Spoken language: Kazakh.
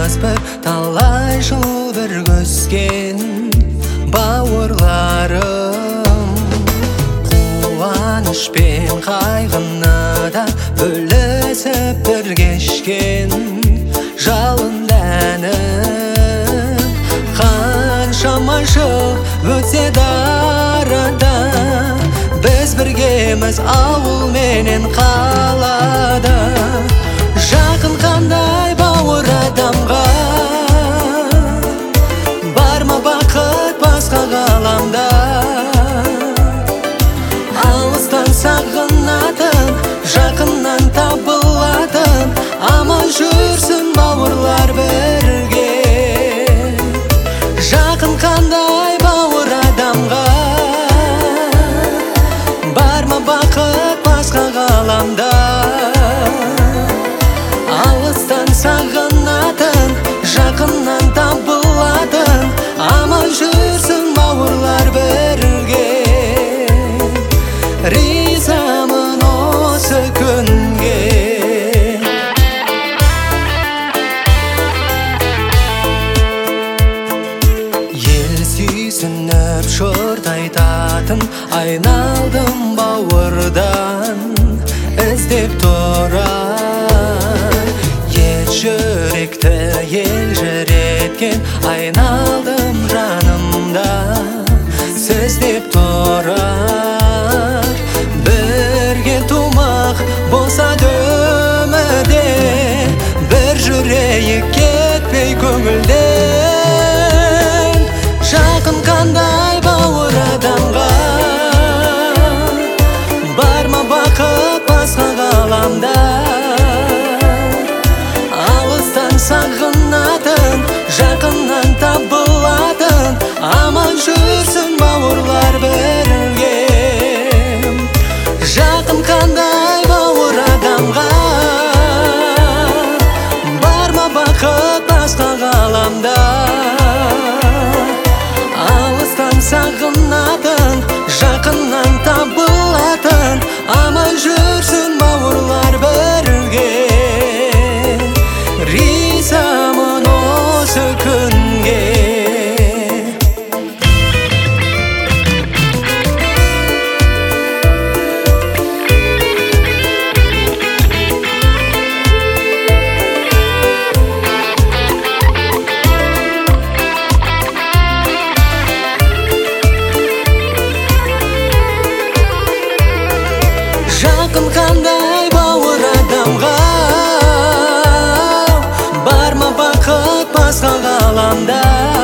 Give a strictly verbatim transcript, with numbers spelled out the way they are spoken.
бір талай жыл бір көскен бауырларым. Қуаныш пен қайғыны да бөлісіп бір кешкен жалынды әнім. Қаншама жыл өтсе арада, біз біргеміз ауыл менен қалада. Жақын қандай бауыр адамға, бар ма бақыт басқа ғаламда. Алыстан сағынатын, жақыннан табылатын, аман жүрсін бауырлар бірге. Жақын қандай бауыр адамға, бар ма бақыт басқа ғаламда. Алыстан сағынатын, жақыннан табылатын, аман жүрсін бауырлар бірге. Ризамын осы күнге. Ел сүйсініп жұрт айтатын, айналдым бауырдан іздеп тұрар. Ел жүректі елжіреткен, айналдым жанымда сіз деп тұрар. Бірге тумақ болса өмірде, бір жүрейік кетпей көңілден. Жақын қандай бауыр адамға, бар ма бақыт басқа ғаламда. Алыстан сағынатын, жақыннан табылатын, аман жүрсін бауырлар бірге. Жақын қандай бауыр адамға, бар ма бақыт басқа ғаламда. Алыстан сағынатын, жақыннан табылатын, аман жүрсін бауырлар бірге. Ризамын осы күнге. Жақын қандай бауыр адамға, бар ма бақыт басқа ғаламда.